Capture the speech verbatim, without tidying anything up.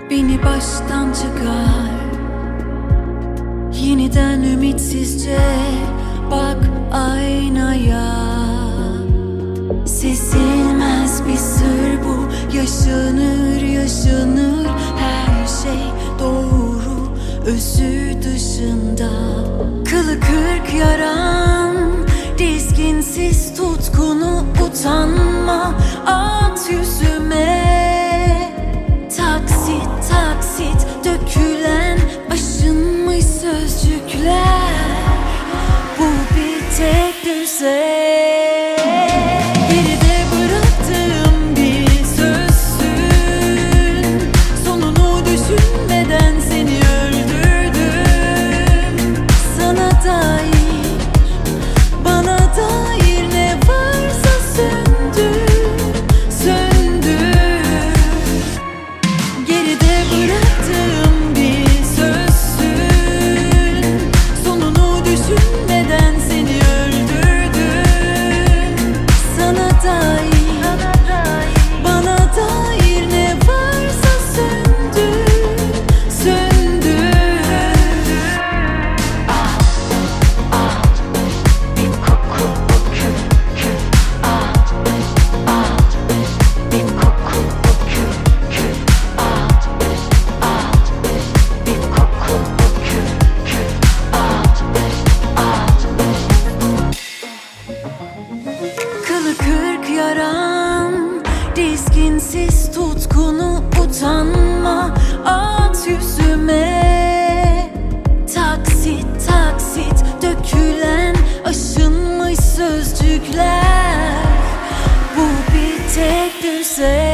beni baştan çıkar. Yeniden ümitsizce bak aynaya. Sesilmez bir sır bu, yaşanır yaşanır her şey doğru özü dışında. Kılı kırk yaran, dizginsiz tutkunu utanma at yüzüme. Taksit taksit dökülen aşınmış sözcükler, bu bir tek düze. Geride bıraktığım bir sözsün, sonunu düşünmeden seni öldürdüm. Sana dair, bana dair ne varsa söndü, söndü. Geride bıraktığım bir sözsün, sonunu düşünmeden seni öldürdüm. Sana dair, bana dair ne varsa söndü, söndü. Ah, ah, bir koku bu kül kül. Ah, ah, bir koku bu kül kül. Ah, ah, bir koku bu kül kül. Ah, ah. Kılı kırk yaran, dizginsiz tutkunu utanma at yüzüme. Taksit taksit dökülen aşınmış sözcükler, bu bir tek düze.